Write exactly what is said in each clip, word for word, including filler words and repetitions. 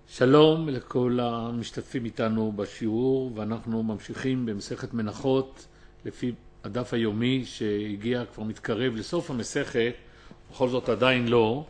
שלום לכל המשתתפים איתנו בשיעור, ואנחנו ממשיכים במסכת מנחות לפי הדף היומי שהגיע, כבר מתקרב לסוף המסכת, בכל זאת עדיין לא.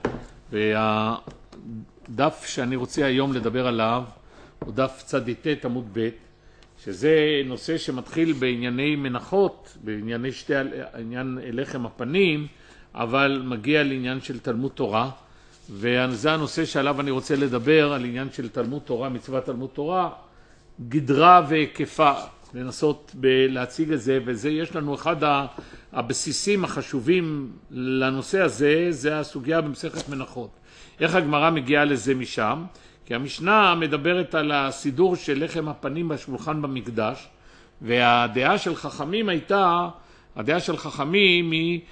והדף שאני רוצה היום לדבר עליו הוא דף צ"ט עמוד ב', שזה נושא שמתחיל בענייני מנחות, בענייני שתי, עניין לחם הפנים, אבל מגיע לעניין של תלמוד תורה. וזה הנושא שעליו אני רוצה לדבר, על עניין של תלמוד תורה, מצוות תלמוד תורה, גדרה והיקפה, לנסות להציג את זה, וזה יש לנו אחד הבסיסים החשובים לנושא הזה, זה הסוגיה במסכת מנחות. איך הגמרא מגיעה לזה משם? כי המשנה מדברת על הסידור של לחם הפנים בשולחן במקדש, והדעה של חכמים הייתה, הדעה של חכמים היא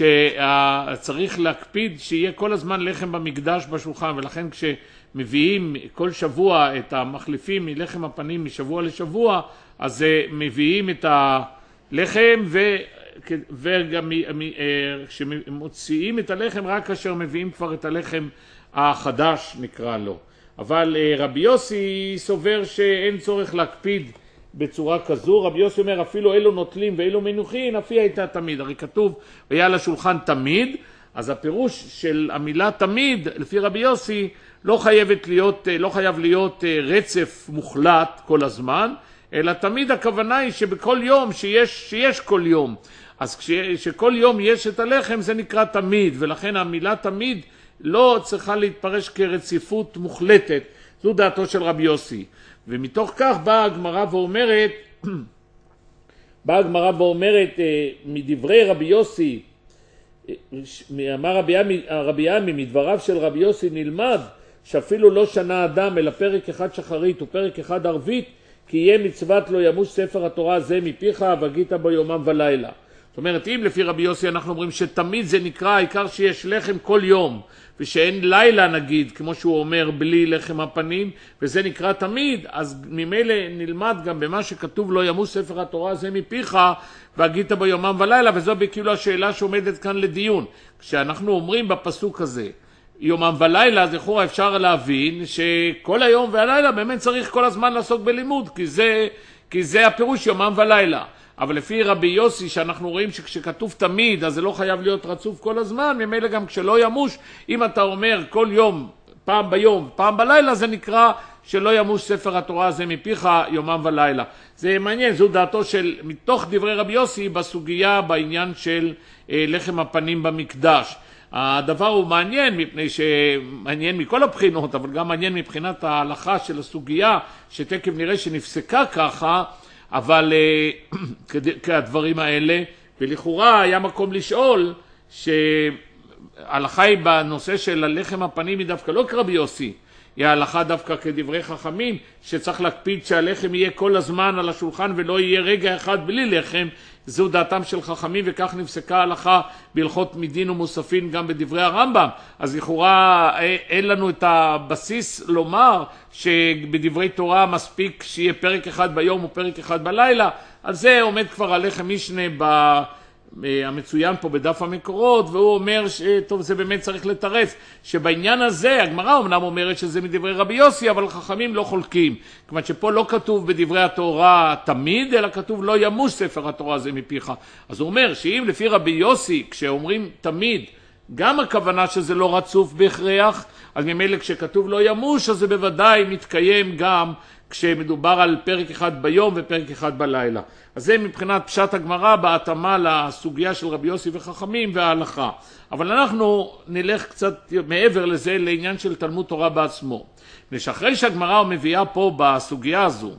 שצריך להקפיד שיהיה כל הזמן לחם במקדש בשולחן, ולכן כשמביאים כל שבוע את המחליפים מלחם הפנים משבוע לשבוע, אז מביאים את הלחם ו... וגם כשמוציאים את הלחם רק כאשר מביאים כבר את הלחם החדש נקרא לו. אבל רבי יוסי סובר שאין צורך להקפיד בצורה כזו. רבי יוסי אומר אפילו אלו נוטלים ואלו מנוחין, אף היא הייתה תמיד. הרי כתוב היה לשולחן תמיד, אז הפירוש של המילה תמיד לפי רבי יוסי לא חייבת להיות, לא חייב להיות רצף מוחלט כל הזמן, אלא תמיד הכוונה היא שבכל יום שיש, שיש כל יום. אז כשכל יום יש את הלחם זה נקרא תמיד, ולכן המילה תמיד לא צריכה להתפרש כרציפות מוחלטת. זו דעתו של רבי יוסי. ומתוך כך באה הגמרא ואומרת, באה הגמרא ואומרת מדברי רבי יוסי, אמר רבי עמי, רבי עמי מדבריו של רבי יוסי נלמד שאפילו לא שנה אדם אלא פרק אחד שחרית ופרק אחד ערבית, כי יהיה מצוות לא ימוש ספר התורה הזה מפיך והגית בו יומם ולילה. זאת אומרת, אם לפי רבי יוסי אנחנו אומרים שתמיד זה נקרא, העיקר שיש לחם כל יום, ושאין לילה נגיד, כמו שהוא אומר, בלי לחם הפנים, וזה נקרא תמיד, אז ממילא נלמד גם במה שכתוב לא ימוש ספר התורה הזה מפיך, והגית בו יומם ולילה, וזו בכאילו השאלה שעומדת כאן לדיון. כשאנחנו אומרים בפסוק הזה, יומם ולילה, אז לכאורה אפשר להבין שכל היום והלילה באמת צריך כל הזמן לעסוק בלימוד, כי זה, כי זה הפירוש יומם ולילה. אבל לפי רבי יוסי שאנחנו רואים שכשכתוב תמיד אז זה לא חייב להיות רצוף כל הזמן, ממילא גם כשלא ימוש, אם אתה אומר כל יום, פעם ביום, פעם בלילה, זה נקרא שלא ימוש ספר התורה הזה מפיך יומם ולילה. זה מעניין, זו דעתו של, מתוך דברי רבי יוסי בסוגיה בעניין של אה, לחם הפנים במקדש. הדבר הוא מעניין מפני שמעניין מכל הבחינות, אבל גם מעניין מבחינת ההלכה של הסוגיה, שתכף נראה שנפסקה ככה, אבל כדברים האלה, ולכאורה היה מקום לשאול שההלכה היא בנושא של הלחם הפנים היא דווקא לא כרבי יוסי, היא ההלכה דווקא כדברי חכמים, שצריך להקפיד שהלחם יהיה כל הזמן על השולחן ולא יהיה רגע אחד בלי לחם. זו דעתם של חכמים, וכך נפסקה ההלכה בהלכות מדין ומוספין גם בדברי הרמב"ם. אז לכאורה אין לנו את הבסיס לומר שבדברי תורה מספיק שיהיה פרק אחד ביום ופרק אחד בלילה. על זה עומד כבר הלחם משנה ב... המצוין פה בדף המקורות, והוא אומר שטוב, זה באמת צריך לתרץ שבעניין הזה הגמרא אמנם אומרת שזה מדברי רבי יוסי, אבל חכמים לא חולקים, כיוון שפה לא כתוב בדברי התורה תמיד, אלא כתוב לא ימוש ספר התורה הזה מפיך. אז הוא אומר שאם לפי רבי יוסי כשאומרים תמיד גם הכוונה שזה לא רצוף בהכרח, אז ממילא כשכתוב לא ימוש אז זה בוודאי מתקיים גם כשמדובר על פרק אחד ביום ופרק אחד בלילה. אז זה מבחינת פשט הגמרא בהתאמה לסוגיה של רבי יוסי וחכמים וההלכה. אבל אנחנו נלך קצת מעבר לזה לעניין של תלמוד תורה בעצמו. אחרי שהגמרא מביאה פה בסוגיה הזו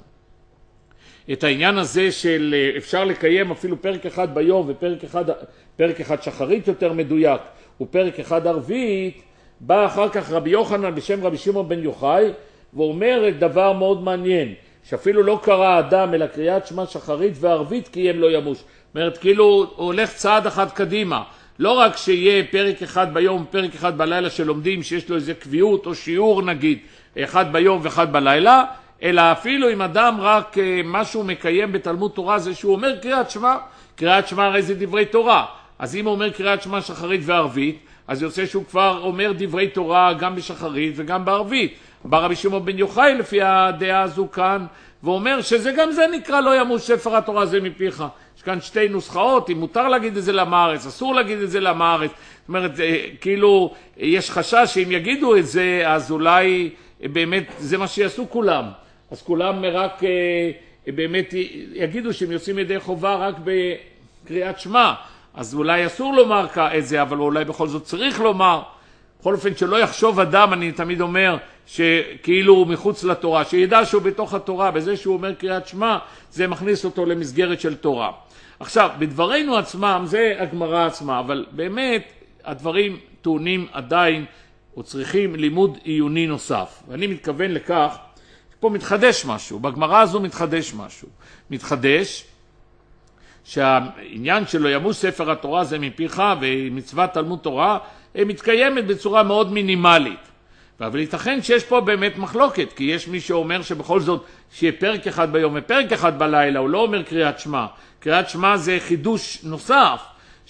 את העניין הזה של אפשר לקיים אפילו פרק אחד ביום ופרק אחד, פרק אחד שחרית יותר מדויק ופרק אחד ערבית, בא אחר כך רבי יוחנן בשם רבי שמעון בן יוחאי ואומר דבר מאוד מעניין, שאפילו לא קרא אדם אלא קריאת שמע שחרית וערבית כי הם לא ימוש. זאת אומרת, כאילו הוא הולך צעד אחד קדימה. לא רק שיהיה פרק אחד ביום ופרק אחד בלילה שלומדים שיש לו איזה קביעות או שיעור נגיד, אחד ביום ואחד בלילה, אלא אפילו אם אדם רק משהו מקיים בתלמוד תורה זה שהוא אומר קריאת שמע. קריאת שמע הרי זה דברי תורה. אז אם הוא אומר קריאת שמע שחרית וערבית, אז יוצא שהוא כבר אומר דברי תורה גם בשחרית וגם בערבית. בא רבי שמעון בן יוחאי לפי הדעה הזו כאן, ואומר שזה גם זה נקרא לא ימוש ספר התורה זה מפיך. יש כאן שתי נוסחאות, אם מותר להגיד את זה למארץ, אסור להגיד את זה למארץ. זאת אומרת, כאילו, יש חשש שאם יגידו את זה, אז אולי באמת זה מה שיעשו כולם. אז כולם רק באמת יגידו שהם יוצאים ידי חובה רק בקריאת שמע. אז אולי אסור לומר את זה, אבל אולי בכל זאת צריך לומר. בכל אופן שלא יחשוב אדם, אני תמיד אומר, שכאילו הוא מחוץ לתורה, שידע שהוא בתוך התורה, בזה שהוא אומר קריאת שמע, זה מכניס אותו למסגרת של תורה. עכשיו, בדברינו עצמם, זה הגמרא עצמה, אבל באמת הדברים טעונים עדיין, או צריכים לימוד עיוני נוסף. ואני מתכוון לכך, פה מתחדש משהו, בגמרא הזו מתחדש משהו. מתחדש שהעניין שלו ימוש ספר התורה זה מפיך, ומצוות תלמוד תורה, מתקיימת בצורה מאוד מינימלית. אבל ייתכן שיש פה באמת מחלוקת, כי יש מי שאומר שבכל זאת שיהיה פרק אחד ביום ופרק אחד בלילה, הוא לא אומר קריאת שמע. קריאת שמע זה חידוש נוסף,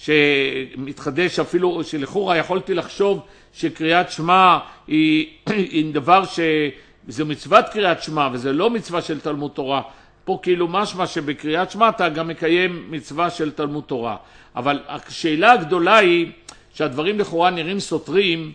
שמתחדש אפילו, שלכאורה יכולתי לחשוב שקריאת שמע היא, היא דבר שזה מצוות קריאת שמע, וזה לא מצווה של תלמוד תורה. פה כאילו משמע שבקריאת שמע אתה גם מקיים מצווה של תלמוד תורה. אבל השאלה הגדולה היא, שהדברים לכאורה נראים סותרים,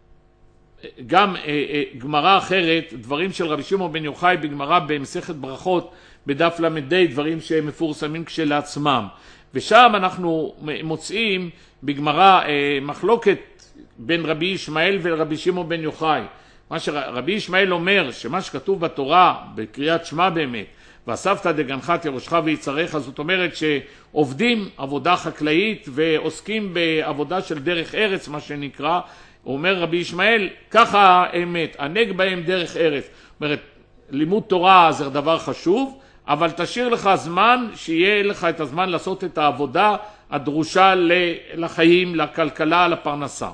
גם אה, אה, גמרא אחרת, דברים של רבי שמעון בן יוחאי בגמרא במסכת ברכות, בדף למדי, דברים שהם מפורסמים כשלעצמם. ושם אנחנו מוצאים בגמרא אה, מחלוקת בין רבי ישמעאל ורבי שמעון בן יוחאי. מה שרבי ישמעאל אומר, שמה שכתוב בתורה, בקריאת שמע באמת, ואספת דגנך תירושך ויצריך, זאת אומרת שעובדים עבודה חקלאית ועוסקים בעבודה של דרך ארץ, מה שנקרא, אומר רבי ישמעאל, ככה האמת, ענג בהם דרך ארץ. זאת אומרת, לימוד תורה זה דבר חשוב, אבל תשאיר לך זמן, שיהיה לך את הזמן לעשות את העבודה הדרושה לחיים, לכלכלה, לפרנסה.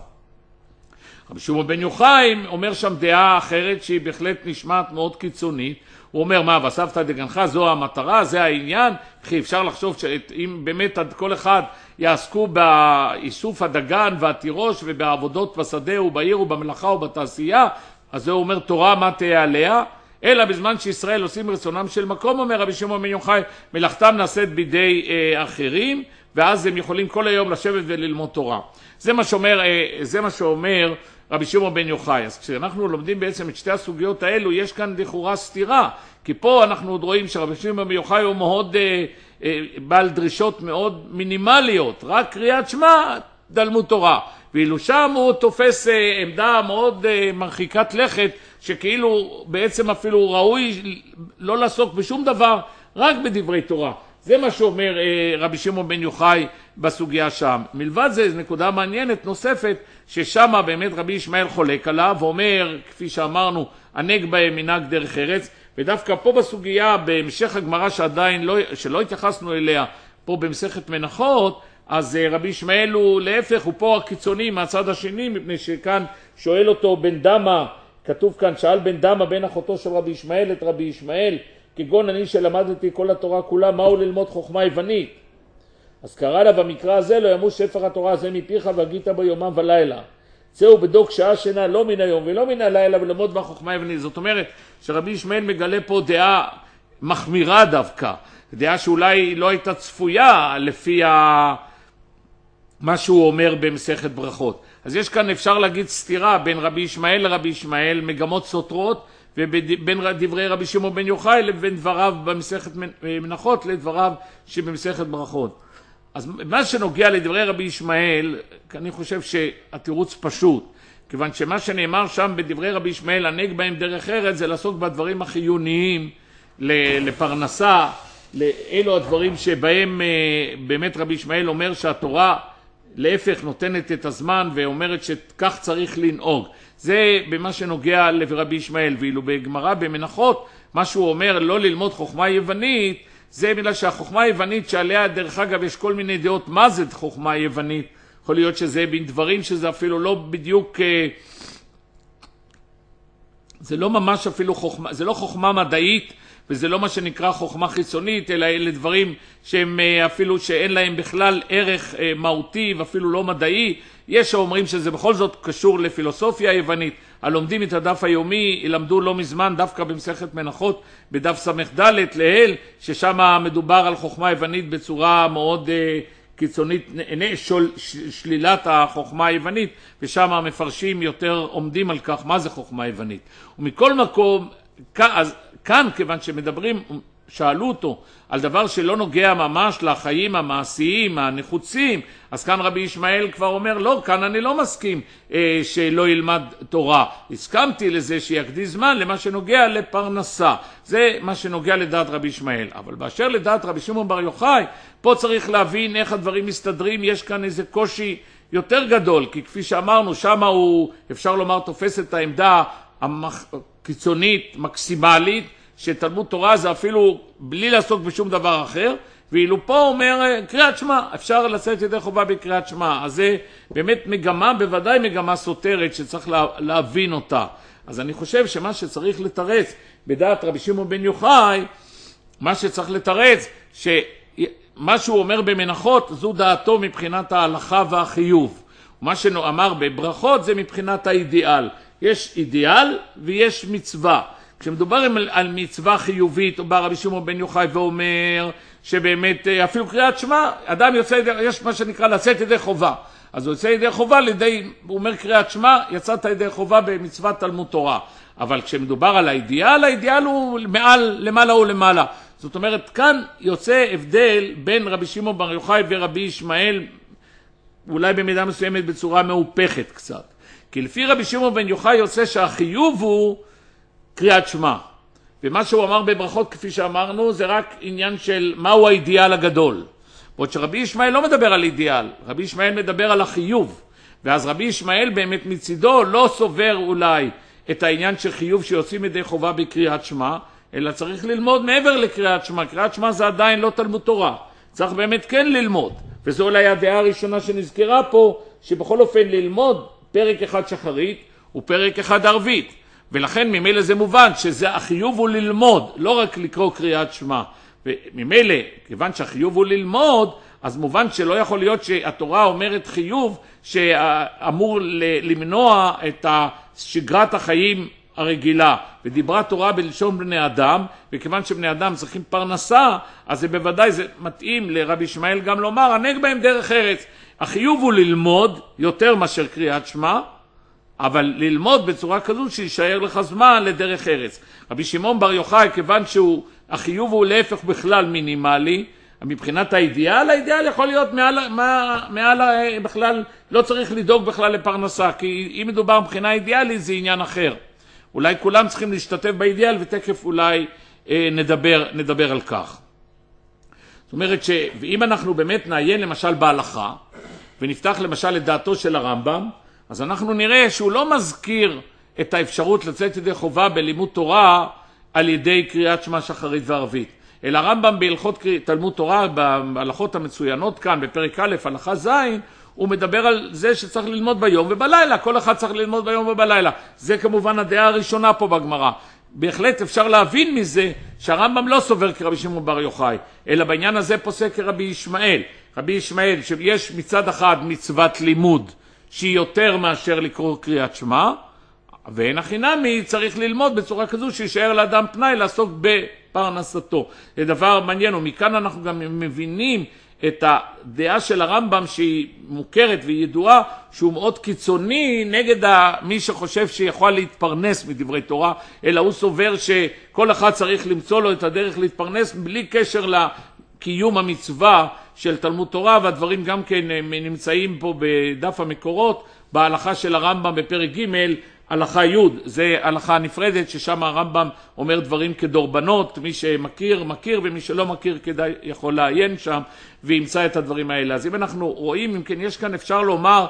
רבי שמעון בן יוחאי אומר שם דעה אחרת שהיא בהחלט נשמעת מאוד קיצונית. הוא אומר, מה, ואספת דגנך, זו המטרה, זה העניין. כי אפשר לחשוב שאם באמת כל אחד יעסקו באיסוף הדגן והתירוש ובעבודות בשדה ובעיר ובמלאכה ובתעשייה, אז זה אומר תורה מה תהיה עליה. אלא בזמן שישראל עושים רצונם של מקום, אומר רבי שמעון בן יוחאי, מלאכתם נעשית בידי אה, אחרים, ואז הם יכולים כל היום לשבת וללמוד תורה. זה מה שאומר, אה, זה מה שאומר רבי שמעון בן יוחאי. אז כשאנחנו לומדים בעצם את שתי הסוגיות האלו, יש כאן לכאורה סתירה, כי פה אנחנו עוד רואים שרבי שמעון בן יוחאי הוא מאוד אה, אה, בעל דרישות מאוד מינימליות, רק קריאת שמע, תלמוד תורה. ואילו שם הוא תופס אה, עמדה מאוד אה, מרחיקת לכת, שכאילו בעצם אפילו ראוי לא לעסוק בשום דבר, רק בדברי תורה. זה מה שאומר אה, רבי שמעון בן יוחאי בסוגיה שם. מלבד זה, זו נקודה מעניינת נוספת, ששם באמת רבי ישמעאל חולק עליו, ואומר, כפי שאמרנו, ענג בהם מנהג דרך ארץ, ודווקא פה בסוגיה, בהמשך הגמרא שעדיין לא, שלא התייחסנו אליה, פה במסכת מנחות, אז אה, רבי ישמעאל הוא להפך, הוא פה הקיצוני מהצד השני, מפני שכאן שואל אותו בן דמה, כתוב כאן, שאל בן דמה בן אחותו של רבי ישמעאל את רבי ישמעאל, כגון אני שלמדתי כל התורה כולה, מהו ללמוד חוכמה יוונית? אז קרא לה במקרא הזה, לא ימוש ספר התורה הזה מפיך והגית בו יומם ולילה. צאו בדוק שעה שינה לא מן היום ולא מן הלילה וללמוד בה חוכמה יוונית. זאת אומרת שרבי ישמעאל מגלה פה דעה מחמירה דווקא, דעה שאולי לא הייתה צפויה לפי ה... מה שהוא אומר במסכת ברכות. אז יש כאן אפשר להגיד סתירה בין רבי ישמעאל לרבי ישמעאל, מגמות סותרות, ובין דברי רבי שמעון בן יוחאי לבין דבריו במסכת מנחות לדבריו שבמסכת ברכות. אז מה שנוגע לדברי רבי ישמעאל, אני חושב שהתירוץ פשוט, כיוון שמה שנאמר שם בדברי רבי ישמעאל, ענג בהם דרך ארץ, זה לעסוק בדברים החיוניים לפרנסה, לאלו הדברים שבהם באמת רבי ישמעאל אומר שהתורה להפך נותנת את הזמן ואומרת שכך צריך לנהוג. זה במה שנוגע לרבי ישמעאל, ואילו בגמרא במנחות, מה שהוא אומר לא ללמוד חוכמה יוונית, זה בגלל שהחוכמה היוונית שעליה דרך אגב יש כל מיני דעות מה זה חוכמה יוונית, יכול להיות שזה בין דברים שזה אפילו לא בדיוק זה לא ממש אפילו חוכמה, זה לא חוכמה מדעית, וזה לא מה שנקרא חוכמה חיצונית, אלא אלה דברים שהם אפילו שאין להם בכלל ערך מהותי ואפילו לא מדעי. יש שאומרים שזה בכל זאת קשור לפילוסופיה היוונית. הלומדים את הדף היומי, ילמדו לא מזמן דווקא במסכת מנחות, בדף סמך ד' להל, ששם מדובר על חוכמה היוונית בצורה מאוד קיצונית, שול, שלילת החוכמה היוונית, ושם המפרשים יותר עומדים על כך מה זה חוכמה היוונית. ומכל מקום, אז כאן, כיוון שמדברים, שאלו אותו על דבר שלא נוגע ממש לחיים המעשיים, הנחוצים, אז כאן רבי ישמעאל כבר אומר, לא, כאן אני לא מסכים אה, שלא ילמד תורה. הסכמתי לזה שיקדיש זמן למה שנוגע לפרנסה. זה מה שנוגע לדעת רבי ישמעאל. אבל באשר לדעת רבי שמעון בר יוחאי, פה צריך להבין איך הדברים מסתדרים. יש כאן איזה קושי יותר גדול, כי כפי שאמרנו, שמה הוא, אפשר לומר, תופס את העמדה הקיצונית, מקסימלית, שתלמוד תורה זה אפילו בלי לעסוק בשום דבר אחר, ואילו פה אומר קריאת שמע, אפשר לצאת ידי חובה בקריאת שמע. אז זה באמת מגמה, בוודאי מגמה סותרת שצריך לה, להבין אותה. אז אני חושב שמה שצריך לתרץ בדעת רבי שמעון בן יוחאי, מה שצריך לתרץ, שמה שהוא אומר במנחות זו דעתו מבחינת ההלכה והחיוב. מה שאמר בברכות זה מבחינת האידיאל. יש אידיאל ויש מצווה. כשמדובר על מצווה חיובית, הוא בא רבי שמעון בן יוחאי ואומר שבאמת אפילו קריאת שמע, אדם יוצא, יש מה שנקרא לצאת ידי חובה. אז הוא יוצא ידי חובה לידי, הוא אומר קריאת שמע, יצאת ידי חובה במצוות תלמוד תורה. אבל כשמדובר על האידיאל, האידיאל הוא מעל, למעלה או למעלה. זאת אומרת, כאן יוצא הבדל בין רבי שמעון בר יוחאי ורבי ישמעאל, אולי במידה מסוימת בצורה מהופכת קצת. כי לפי רבי שמעון בן יוחאי יוצא שהחיוב הוא קריאת שמע. ומה שהוא אמר בברכות, כפי שאמרנו, זה רק עניין של מהו האידיאל הגדול. בעוד שרבי ישמעאל לא מדבר על אידיאל, רבי ישמעאל מדבר על החיוב. ואז רבי ישמעאל באמת מצידו לא סובר אולי את העניין של חיוב שיוצאים ידי חובה בקריאת שמע, אלא צריך ללמוד מעבר לקריאת שמע. קריאת שמע זה עדיין לא תלמוד תורה. צריך באמת כן ללמוד. וזו אולי הדעה הראשונה שנזכרה פה, שבכל אופן ללמוד פרק אחד שחרית ופרק אחד ערבית. ולכן ממילא זה מובן שזה החיוב הוא ללמוד, לא רק לקרוא קריאת שמע. וממילא, כיוון שהחיוב הוא ללמוד, אז מובן שלא יכול להיות שהתורה אומרת חיוב שאמור למנוע את שגרת החיים הרגילה. ודיברה תורה בלשון בני אדם, וכיוון שבני אדם צריכים פרנסה, אז זה בוודאי זה מתאים לרבי ישמעאל גם לומר, הנהג בהם דרך ארץ. החיוב הוא ללמוד יותר מאשר קריאת שמע, אבל ללמוד בצורה כזו שישאר לך זמן לדרך ארץ. רבי שמעון בר יוחאי, כיוון שהחיוב הוא להפך בכלל מינימלי, מבחינת האידיאל, האידיאל יכול להיות מעל, מעל, מעל בכלל, לא צריך לדאוג בכלל לפרנסה, כי אם מדובר מבחינה אידיאלית זה עניין אחר. אולי כולם צריכים להשתתף באידיאל, ותכף אולי אה, נדבר, נדבר על כך. זאת אומרת ש... ואם אנחנו באמת נעיין למשל בהלכה, ונפתח למשל את דעתו של הרמב"ם, אז אנחנו נראה שהוא לא מזכיר את האפשרות לצאת ידי חובה בלימוד תורה על ידי קריאת שמע שחרית וערבית. אלא הרמב"ם בהלכות תלמוד תורה, בהלכות המצוינות כאן, בפרק א', הלכה ז', הוא מדבר על זה שצריך ללמוד ביום ובלילה. כל אחד צריך ללמוד ביום ובלילה. זה כמובן הדעה הראשונה פה בגמרא. בהחלט אפשר להבין מזה שהרמב"ם לא סובר כרבי שמעון בר יוחאי, אלא בעניין הזה פוסק כרבי ישמעאל. רבי ישמעאל, שיש מצד אחד מצוות לימוד, שהיא יותר מאשר לקרוא קריאת שמע, ואין החינמי צריך ללמוד בצורה כזו שישאר לאדם פנאי לעסוק בפרנסתו. זה דבר מעניין, ומכאן אנחנו גם מבינים את הדעה של הרמב"ם שהיא מוכרת והיא ידועה, שהוא מאוד קיצוני נגד מי שחושב שיכול להתפרנס מדברי תורה, אלא הוא סובר שכל אחד צריך למצוא לו את הדרך להתפרנס בלי קשר לקיום המצווה של תלמוד תורה, והדברים גם כן נמצאים פה בדף המקורות, בהלכה של הרמב"ם בפרק ג' הלכה י', זה הלכה נפרדת ששם הרמב"ם אומר דברים כדורבנות, מי שמכיר מכיר ומי שלא מכיר כדאי יכול לעיין שם וימצא את הדברים האלה. אז אם אנחנו רואים, אם כן יש כאן אפשר לומר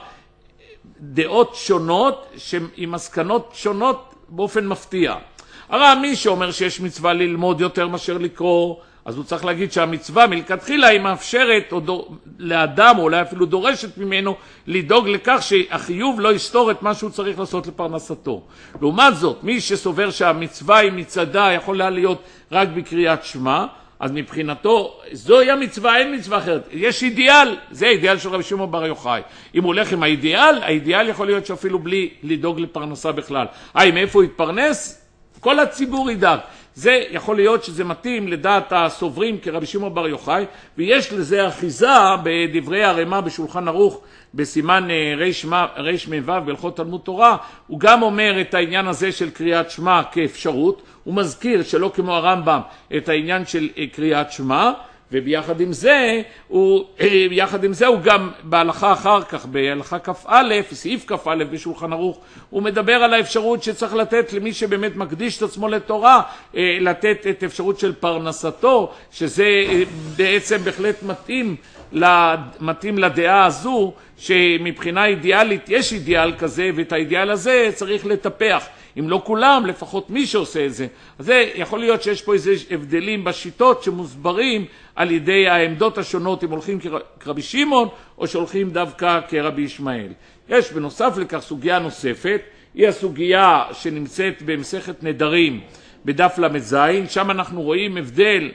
דעות שונות עם מסקנות שונות באופן מפתיע. הרי מי שאומר שיש מצווה ללמוד יותר מאשר לקרוא, אז הוא צריך להגיד שהמצווה מלכתחילה היא מאפשרת או דור, לאדם, או אולי אפילו דורשת ממנו, לדאוג לכך שהחיוב לא יסתור את מה שהוא צריך לעשות לפרנסתו. לעומת זאת, מי שסובר שהמצווה היא מצדה יכולה להיות רק בקריאת שמע, אז מבחינתו, זוהי המצווה, אין מצווה אחרת. יש אידיאל, זה האידיאל של רבי שמעון בר יוחאי. אם הוא הולך עם האידיאל, האידיאל יכול להיות שאפילו בלי לדאוג לפרנסה בכלל. היי, מאיפה הוא יתפרנס? כל הציבור ידאג. זה יכול להיות שזה מתאים לדעת הסוברים כרבי שמעון בר יוחאי, ויש לזה אחיזה בדברי הרמ"א בשולחן ערוך, בסימן רש מ"ו בהלכות תלמוד תורה. הוא גם אומר את העניין הזה של קריאת שמע כאפשרות, הוא מזכיר שלא כמו הרמב"ם את העניין של קריאת שמע, וביחד עם זה הוא, ביחד עם זה הוא גם בהלכה אחר כך, בהלכה כ"א, סעיף כ"א בשולחן ערוך, הוא מדבר על האפשרות שצריך לתת למי שבאמת מקדיש את עצמו לתורה, לתת את אפשרות של פרנסתו, שזה בעצם בהחלט מתאים, מתאים לדעה הזו, שמבחינה אידיאלית יש אידיאל כזה, ואת האידיאל הזה צריך לטפח. אם לא כולם, לפחות מי שעושה את זה. אז זה יכול להיות שיש פה איזה הבדלים בשיטות שמוסברים על ידי העמדות השונות, אם הולכים כרבי שמעון או שהולכים דווקא כרבי ישמעאל. יש בנוסף לכך סוגיה נוספת, היא הסוגיה שנמצאת במסכת נדרים בדף למ"ז, שם אנחנו רואים הבדל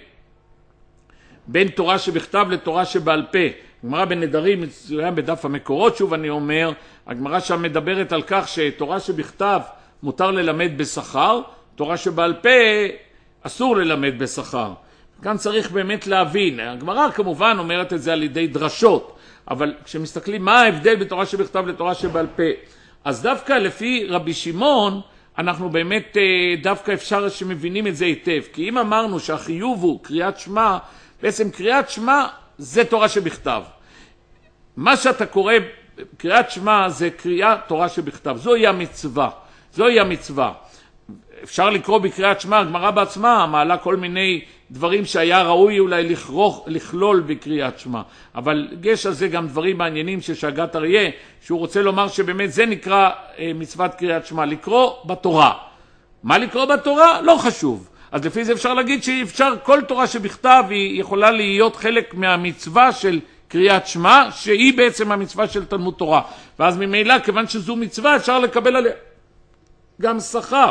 בין תורה שבכתב לתורה שבעל פה. הגמרא בנדרים מצוין בדף המקורות, שוב אני אומר, הגמרא שם מדברת על כך שתורה שבכתב מותר ללמד בשכר, תורה שבעל פה אסור ללמד בשכר. כאן צריך באמת להבין, הגמרא כמובן אומרת את זה על ידי דרשות, אבל כשמסתכלים מה ההבדל בתורה שבכתב לתורה שבעל פה, אז דווקא לפי רבי שמעון, אנחנו באמת דווקא אפשר שמבינים את זה היטב, כי אם אמרנו שהחיוב הוא קריאת שמע, בעצם קריאת שמע זה תורה שבכתב. מה שאתה קורא, קריאת שמע זה קריאת תורה שבכתב, זוהי המצווה. זוהי המצווה. אפשר לקרוא בקריאת שמע, הגמרא בעצמה מעלה כל מיני דברים שהיה ראוי אולי לכרוך, לכלול בקריאת שמע. אבל יש על זה גם דברים מעניינים של שגת אריה, שהוא רוצה לומר שבאמת זה נקרא אה, מצוות קריאת שמע, לקרוא בתורה. מה לקרוא בתורה? לא חשוב. אז לפי זה אפשר להגיד שאפשר, כל תורה שבכתב היא יכולה להיות חלק מהמצווה של קריאת שמע, שהיא בעצם המצווה של תלמוד תורה. ואז ממילא, כיוון שזו מצווה, אפשר לקבל עליה גם שכר.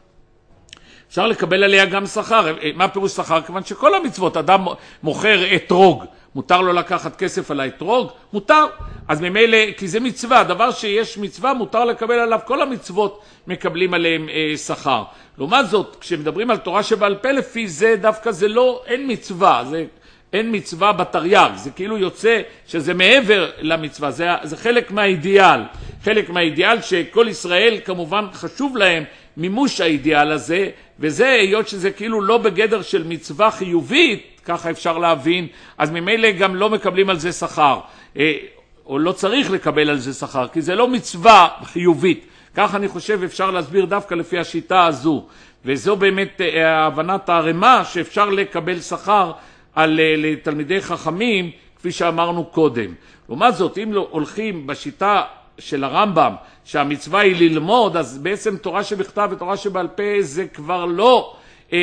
אפשר לקבל עליה גם שכר. מה פירוש שכר? כיוון שכל המצוות, אדם מוכר אתרוג, מותר לו לקחת כסף על האתרוג? מותר. אז ממילא, כי זה מצווה, דבר שיש מצווה, מותר לקבל עליו, כל המצוות מקבלים עליהם אה, שכר. לעומת זאת, כשמדברים על תורה שבעל פה, לפי זה דווקא זה לא, אין מצווה, זה אין מצווה בתרי"ג, זה כאילו יוצא שזה מעבר למצווה, זה, זה חלק מהאידיאל, חלק מהאידיאל שכל ישראל כמובן חשוב להם מימוש האידיאל הזה, וזה היות שזה כאילו לא בגדר של מצווה חיובית, ככה אפשר להבין, אז ממילא גם לא מקבלים על זה שכר, או לא צריך לקבל על זה שכר, כי זה לא מצווה חיובית. כך אני חושב אפשר להסביר דווקא לפי השיטה הזו, וזו באמת הבנת הרמ"א שאפשר לקבל שכר על לתלמידי חכמים, כפי שאמרנו קודם. לעומת זאת, אם לא הולכים בשיטה של הרמב"ם, שהמצווה היא ללמוד, אז בעצם תורה שבכתב ותורה שבעל פה זה כבר לא אה,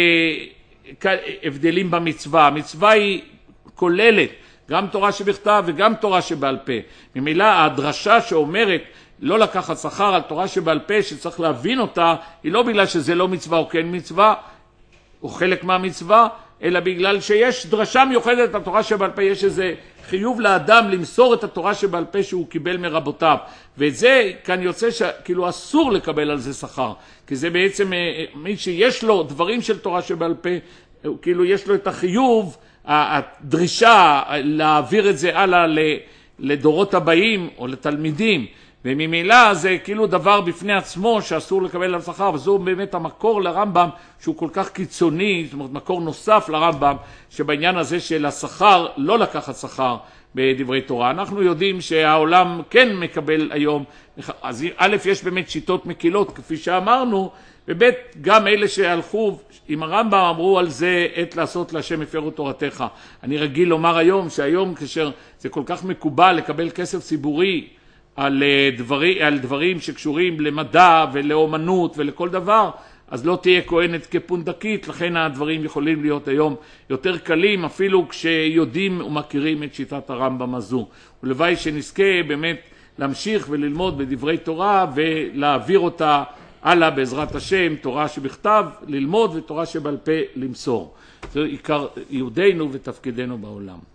הבדלים במצווה. המצווה היא כוללת גם תורה שבכתב וגם תורה שבעל פה. ממילא הדרשה שאומרת לא לקחת שכר על תורה שבעל פה, שצריך להבין אותה, היא לא בגלל שזה לא מצווה או כן מצווה, או חלק מהמצווה, אלא בגלל שיש דרשה מיוחדת לתורה שבעל פה, יש איזה חיוב לאדם למסור את התורה שבעל פה שהוא קיבל מרבותיו. ואת זה כאן יוצא שכאילו אסור לקבל על זה שכר, כי זה בעצם מי שיש לו דברים של תורה שבעל פה, כאילו יש לו את החיוב, הדרישה להעביר את זה הלאה לדורות הבאים או לתלמידים, וממילא זה כאילו דבר בפני עצמו שאסור לקבל עליו שכר, וזו באמת המקור לרמב"ם שהוא כל כך קיצוני, זאת אומרת מקור נוסף לרמב"ם, שבעניין הזה של השכר לא לקחת שכר בדברי תורה. אנחנו יודעים שהעולם כן מקבל היום, אז א' יש באמת שיטות מקילות כפי שאמרנו, וב' גם אלה שהלכו עם הרמב"ם אמרו על זה עת לעשות להשם הפרו תורתך. אני רגיל לומר היום שהיום כאשר זה כל כך מקובל לקבל כסף ציבורי על דברים, על דברים שקשורים למדע ולאומנות ולכל דבר, אז לא תהיה כהנת כפונדקית, לכן הדברים יכולים להיות היום יותר קלים, אפילו כשיודעים ומכירים את שיטת הרמב"ם הזו. ולוואי שנזכה באמת להמשיך וללמוד בדברי תורה ולהעביר אותה הלאה בעזרת השם, תורה שבכתב ללמוד ותורה שבעל פה למסור. זה עיקר יהודינו ותפקידנו בעולם.